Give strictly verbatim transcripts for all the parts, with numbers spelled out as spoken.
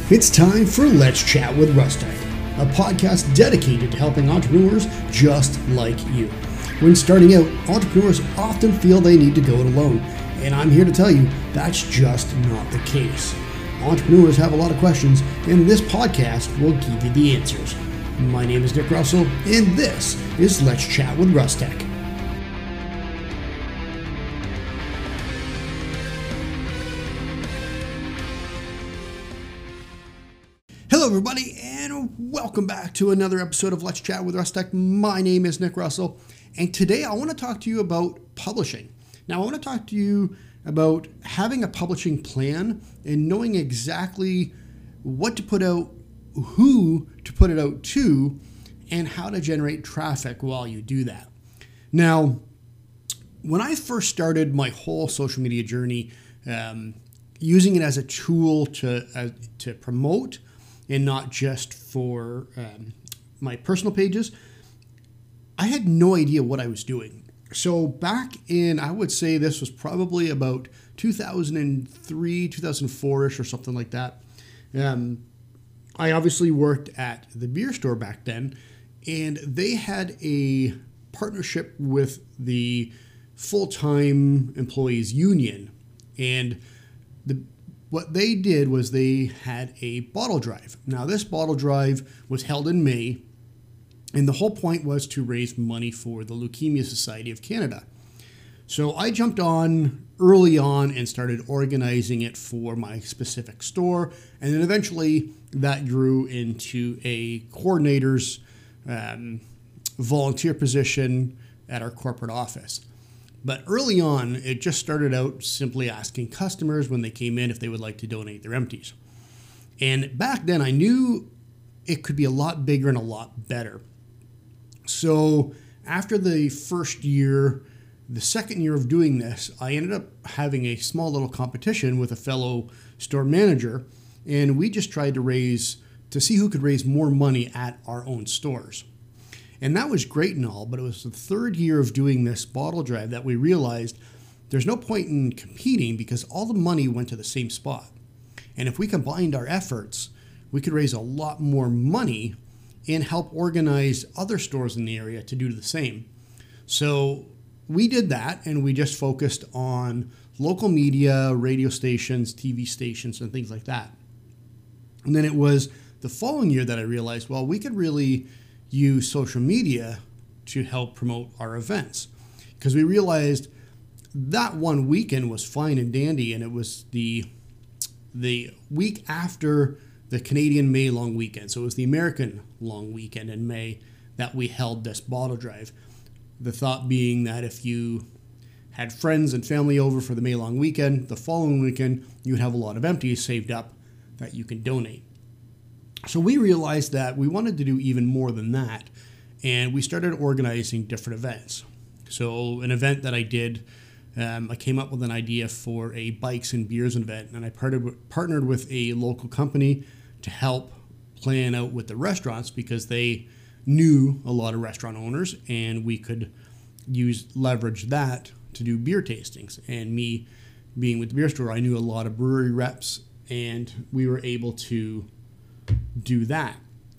It's time for Let's Chat with Rustic, a podcast dedicated to helping entrepreneurs just like you. When starting out, entrepreneurs often feel they need to go it alone, and I'm here to tell you that's just not the case. Entrepreneurs have a lot of questions, and this podcast will give you the answers. My name is Nick Russell, and this is Let's Chat with Rustic. Hello, everybody, and welcome back to another episode of Let's Chat with Rustic. My name is Nick Russell, and today I want to talk to you about publishing. Now, I want to talk to you about having a publishing plan and knowing exactly what to put out, who to put it out to, and how to generate traffic while you do that. Now, when I first started my whole social media journey, um, using it as a tool to uh, to promote, and not just for um, my personal pages, I had no idea what I was doing. So back in, I would say this was probably about two thousand three, two thousand four-ish or something like that. Um, I obviously worked at the beer store back then, and they had a partnership with the full-time employees union. And the What they did was they had a bottle drive. Now, this bottle drive was held in May, and the whole point was to raise money for the Leukemia Society of Canada. So I jumped on early on and started organizing it for my specific store, and then eventually that grew into a coordinator's um, volunteer position at our corporate office. But early on, it just started out simply asking customers when they came in if they would like to donate their empties. And back then, I knew it could be a lot bigger and a lot better. So after the first year, the second year of doing this, I ended up having a small little competition with a fellow store manager, and we just tried to raise, to see who could raise more money at our own stores. And that was great and all, but it was the third year of doing this bottle drive that we realized there's no point in competing because all the money went to the same spot. And if we combined our efforts, we could raise a lot more money and help organize other stores in the area to do the same. So we did that, and we just focused on local media, radio stations, T V stations, and things like that. And then it was the following year that I realized, well, we could really use social media to help promote our events, because we realized that one weekend was fine and dandy, and it was the the week after the Canadian May long weekend. So it was the American long weekend in May that we held this bottle drive. The thought being that if you had friends and family over for the May long weekend, the following weekend you would have a lot of empties saved up that you can donate. So we realized that we wanted to do even more than that, and we started organizing different events. So an event that I did, um, I came up with an idea for a bikes and beers event, and I partnered, partnered with a local company to help plan out with the restaurants because they knew a lot of restaurant owners, and we could use leverage that to do beer tastings. And me being with the beer store, I knew a lot of brewery reps, and we were able to do that.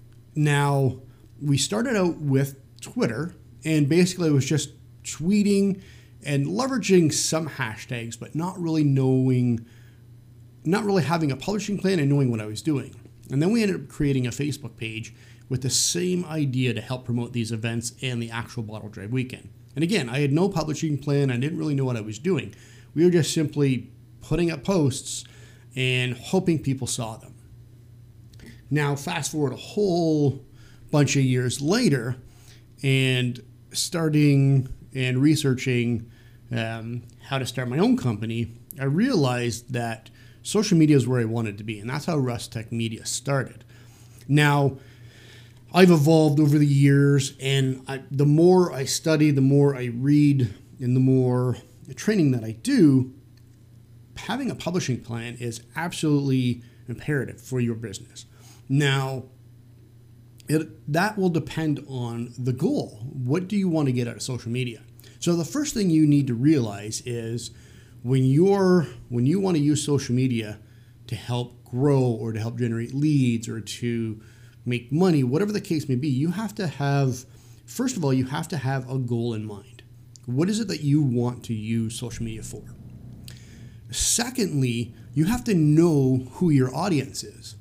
Now, we started out with Twitter, and basically it was just tweeting and leveraging some hashtags, but not really knowing, not really having a publishing plan and knowing what I was doing. And then we ended up creating a Facebook page with the same idea to help promote these events and the actual bottle drive weekend. And again, I had no publishing plan. I didn't really know what I was doing. We were just simply putting up posts and hoping people saw them. Now, fast forward a whole bunch of years later, and starting and researching um, how to start my own company, I realized that social media is where I wanted to be, and that's how Rustic Media started. Now, I've evolved over the years, and I, the more I study, the more I read, and the more training that I do, having a publishing plan is absolutely imperative for your business. Now, it, that will depend on the goal. What do you want to get out of social media? So the first thing you need to realize is when you're when you want to use social media to help grow or to help generate leads or to make money, whatever the case may be, you have to have, first of all, you have to have a goal in mind. What is it that you want to use social media for? Secondly, you have to know who your audience is.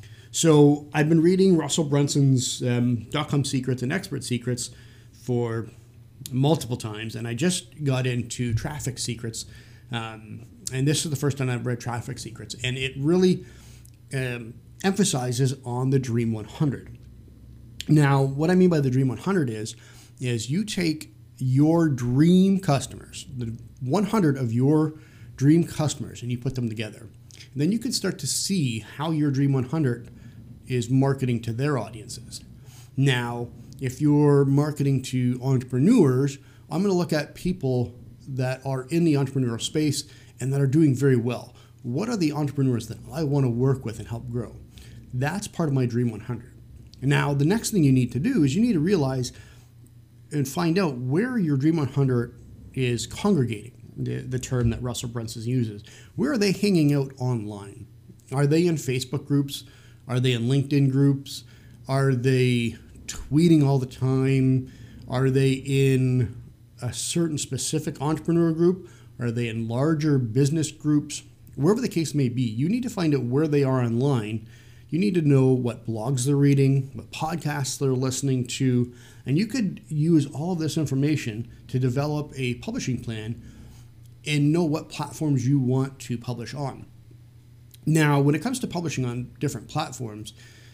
So I've been reading Russell Brunson's um, Dot-Com Secrets and Expert Secrets for multiple times, and I just got into Traffic Secrets, um, and this is the first time I've read Traffic Secrets, and it really um, emphasizes on the Dream one hundred. Now, what I mean by the Dream one hundred is, is you take your dream customers, the one hundred of your dream customers, and you put them together. And then you can start to see how your Dream one hundred is marketing to their audiences. Now, if you're marketing to entrepreneurs, I'm going to look at people that are in the entrepreneurial space and that are doing very well. What are the entrepreneurs that I want to work with and help grow? That's part of my Dream one hundred. And now, the next thing you need to do is you need to realize and find out where your Dream one hundred is congregating, the, the term that Russell Brunson uses. Where are they hanging out online? Are they in Facebook groups? Are they in LinkedIn groups? Are they tweeting all the time? Are they in a certain specific entrepreneur group? Are they in larger business groups? Wherever the case may be, you need to find out where they are online. You need to know what blogs they're reading, what podcasts they're listening to, and you could use all of this information to develop a publishing plan and know what platforms you want to publish on. Now, when it comes to publishing on different platforms,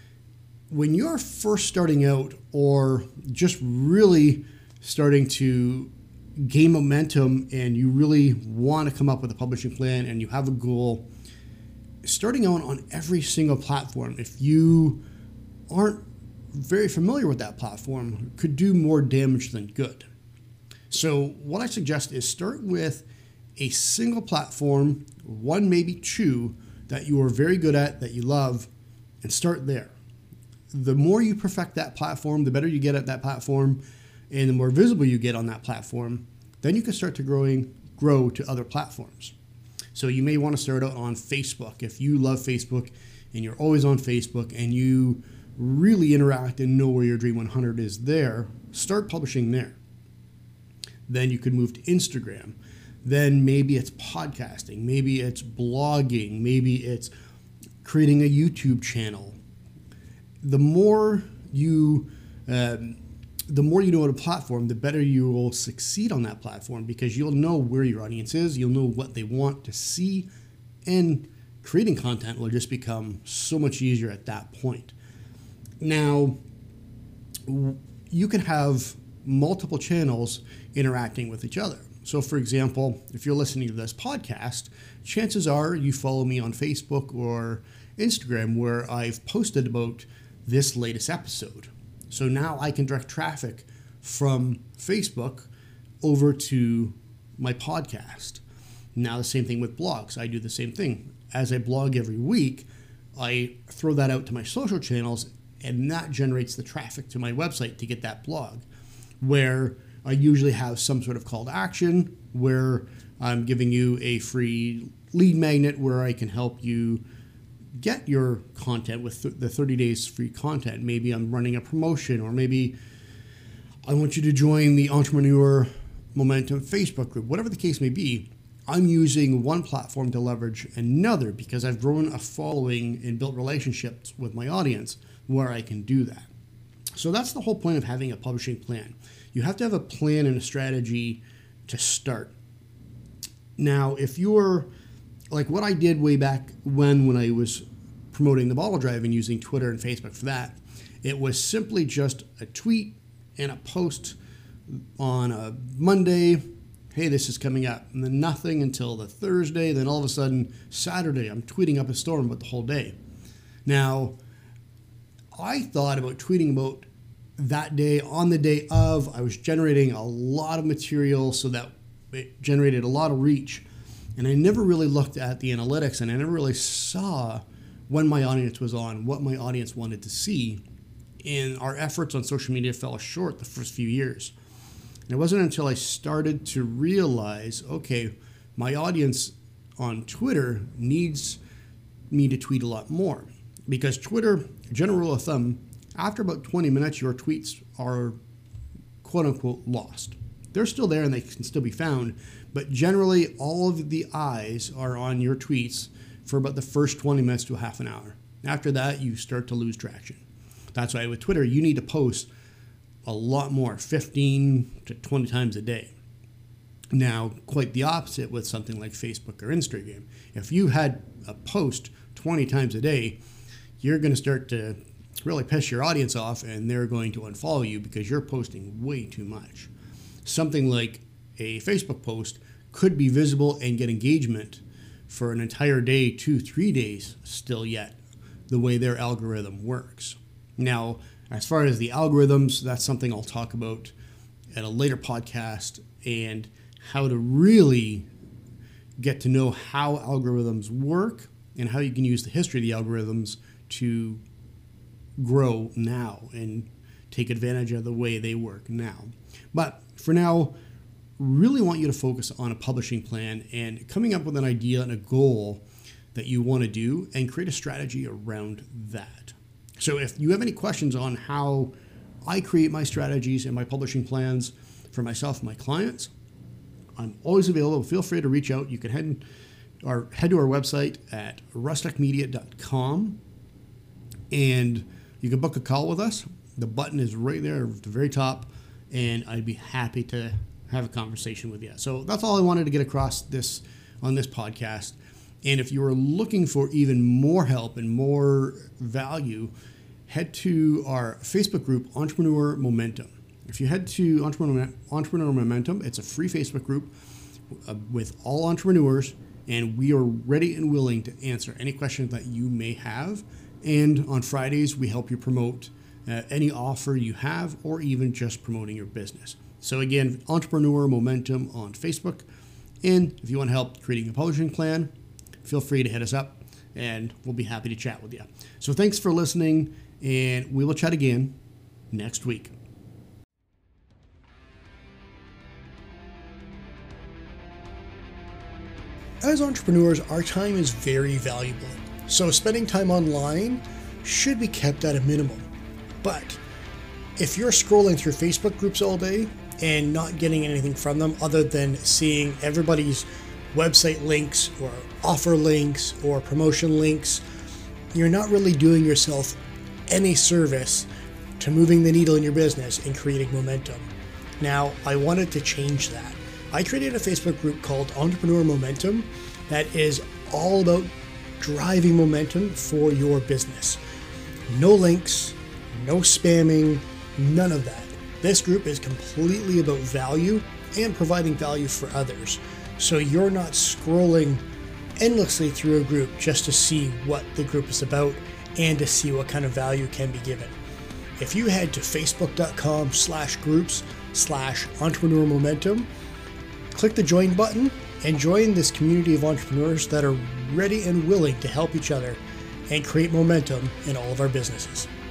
when you're first starting out or just really starting to gain momentum and you really want to come up with a publishing plan and you have a goal, starting out on every single platform, if you aren't very familiar with that platform, could do more damage than good. So what I suggest is start with a single platform, one, maybe two, that you are very good at, that you love, and start there. The more you perfect that platform, the better you get at that platform, and the more visible you get on that platform, then you can start to growing, grow to other platforms. So you may want to start out on Facebook. If you love Facebook and you're always on Facebook and you really interact and know where your Dream one hundred is there, start publishing there. Then you could move to Instagram. Then maybe it's podcasting, maybe it's blogging, maybe it's creating a YouTube channel. The more you, um, the more you know about a platform, the better you will succeed on that platform because you'll know where your audience is, you'll know what they want to see, and creating content will just become so much easier at that point. Now, you can have multiple channels interacting with each other. So, for example, if you're listening to this podcast, chances are you follow me on Facebook or Instagram where I've posted about this latest episode. So now I can direct traffic from Facebook over to my podcast. Now the same thing with blogs. I do the same thing. As I blog every week, I throw that out to my social channels, and that generates the traffic to my website to get that blog, where I usually have some sort of call to action where I'm giving you a free lead magnet where I can help you get your content with th- the thirty days free content. Maybe I'm running a promotion, or maybe I want you to join the Entrepreneur Momentum Facebook group. Whatever the case may be, I'm using one platform to leverage another because I've grown a following and built relationships with my audience where I can do that. So that's the whole point of having a publishing plan. You have to have a plan and a strategy to start. Now, if you're like what I did way back when, when I was promoting the bottle drive and using Twitter and Facebook for that, it was simply just a tweet and a post on a Monday, hey, this is coming up, and then nothing until the Thursday, then all of a sudden, Saturday, I'm tweeting up a storm about the whole day. Now, I thought about tweeting about that day, on the day of, I was generating a lot of material so that it generated a lot of reach. And I never really looked at the analytics, and I never really saw when my audience was on, what my audience wanted to see. And our efforts on social media fell short the first few years. And it wasn't until I started to realize, okay, my audience on Twitter needs me to tweet a lot more, because Twitter, general rule of thumb, after about twenty minutes, your tweets are quote unquote lost. They're still there and they can still be found, but generally all of the eyes are on your tweets for about the first twenty minutes to a half an hour. After that, you start to lose traction. That's why with Twitter, you need to post a lot more, fifteen to twenty times a day. Now, quite the opposite with something like Facebook or Instagram. If you had a post twenty times a day, you're going to start to really piss your audience off and they're going to unfollow you because you're posting way too much. Something like a Facebook post could be visible and get engagement for an entire day, two, three days still yet, the way their algorithm works. Now, as far as the algorithms, that's something I'll talk about at a later podcast, and how to really get to know how algorithms work and how you can use the history of the algorithms to grow now and take advantage of the way they work now. But for now, really want you to focus on a publishing plan and coming up with an idea and a goal that you want to do and create a strategy around that. So if you have any questions on how I create my strategies and my publishing plans for myself and my clients, I'm always available. Feel free to reach out. You can head, or head to our website at rustec media dot com and you can book a call with us. The button is right there at the very top, and I'd be happy to have a conversation with you. So that's all I wanted to get across this on this podcast. And if you are looking for even more help and more value, head to our Facebook group, Entrepreneur Momentum. If you head to Entrepreneur, Entrepreneur Momentum, it's a free Facebook group uh, with all entrepreneurs, and we are ready and willing to answer any questions that you may have. And on Fridays, we help you promote uh, any offer you have, or even just promoting your business. So again, Entrepreneur Momentum on Facebook. And if you want help creating a publishing plan, feel free to hit us up and we'll be happy to chat with you. So thanks for listening, and we will chat again next week. As entrepreneurs, our time is very valuable. So spending time online should be kept at a minimum. But if you're scrolling through Facebook groups all day and not getting anything from them other than seeing everybody's website links or offer links or promotion links, you're not really doing yourself any service to moving the needle in your business and creating momentum. Now, I wanted to change that. I created a Facebook group called Entrepreneur Momentum that is all about driving momentum for your business. No links, no spamming, none of that. This group is completely about value and providing value for others. So you're not scrolling endlessly through a group just to see what the group is about and to see what kind of value can be given. If you head to facebook.com slash groups slash entrepreneur momentum, click the join button and join this community of entrepreneurs that are ready and willing to help each other and create momentum in all of our businesses.